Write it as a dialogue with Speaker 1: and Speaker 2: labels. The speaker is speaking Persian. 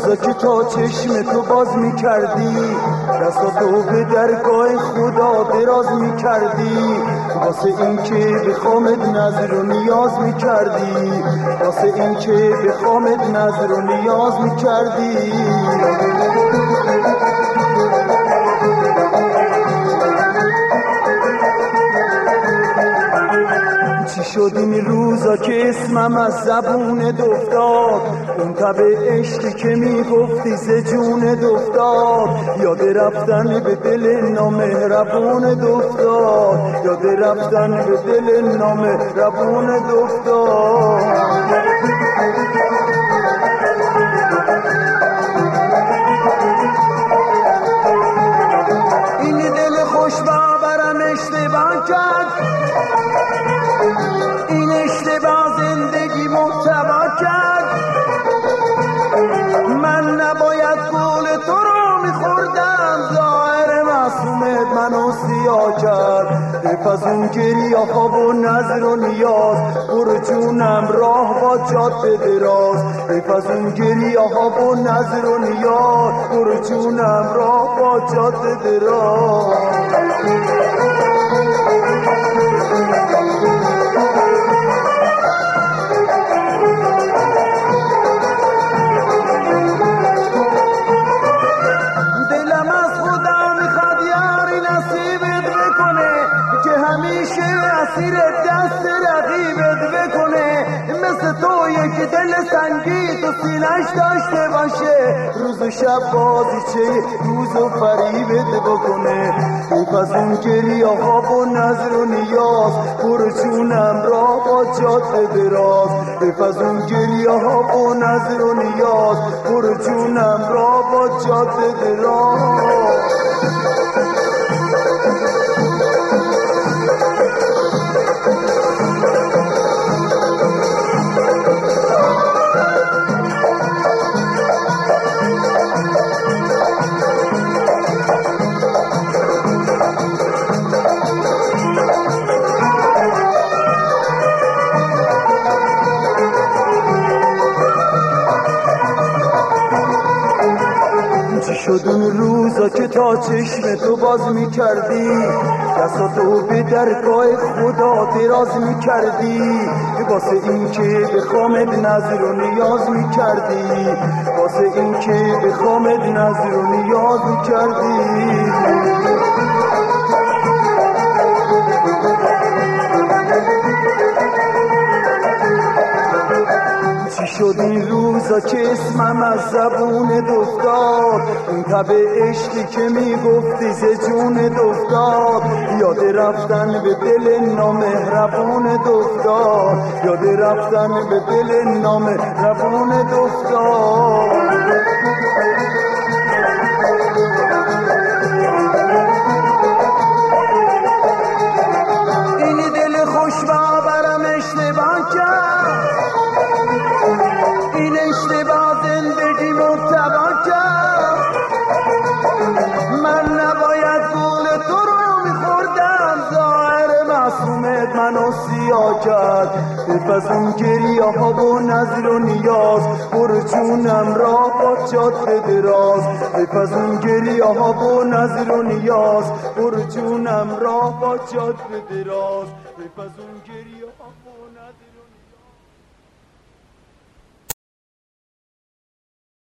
Speaker 1: روزا که تا چشم تو باز میکردی، دستاتو به درگاه خدا دراز میکردی، واسه این که بخوامت نظر و نیاز میکردی، واسه این که بخوامت نظر و نیاز میکردی. چی شد این روزا که اسمم از زبونت افتاد، اون تب عشقی که میگفتی ز جونت افتاد، یاد رفتن به دل نامهربونت افتاد، یاد رفتن به دل نامهربونت افتاد. این دل خوشبابرم اشتباه کرد، این اشتباه زندگی محتوا کرد. من نباید گول تو رو میخوردم، ظاهر معصومت منو سیاه کرد. حیف از اون گریه ها و نظر و نیاز، برو جونم راه با جاده دراز. حیف از اون گریه ها و نظر و نیاز، برو جونم راه با جاده دراز. اسیر دست رقیبت بکنه، مثل تو یک دل سنگی تو سینش داشته باشه، روز و شب بازیچه روز و فریبت بکنه. حیف از اون گریه ها و نظر و نیاز، برو جونم راه با جاده دراز. حیف از اون گریه ها و نظر و نیاز، برو جونم راه با جاده دراز. شد اون روزا که تا چشم تو باز میکردی، دستاتو به درگاه خدا دراز میکردی، واسه این که بخوامت نظر و نیاز میکردی، واسه این که بخوامت نظر و نیاز میکردی. چی شد این روزا که اسمم از زبونت افتاد، اون تب عشقی که میگفتی ز جونت افتاد، یاد رفتن به دل نامهربونت افتاد، یاد رفتن به دل نامهربونت افتاد. این دل خوشبابرم اشتباه کرد، این اشتباه زندگی محتوا کرد. من نباید گول تو رو میخوردم، ظاهر معصومت منو سیاه کرد. حیف از اون گریه ها و نظر و نیاز، برو جونم راه با جاده دراز. حیف از اون گریه ها و نظر و نیاز، برو جونم راه با جاده دراز. حیف از اون گریه ها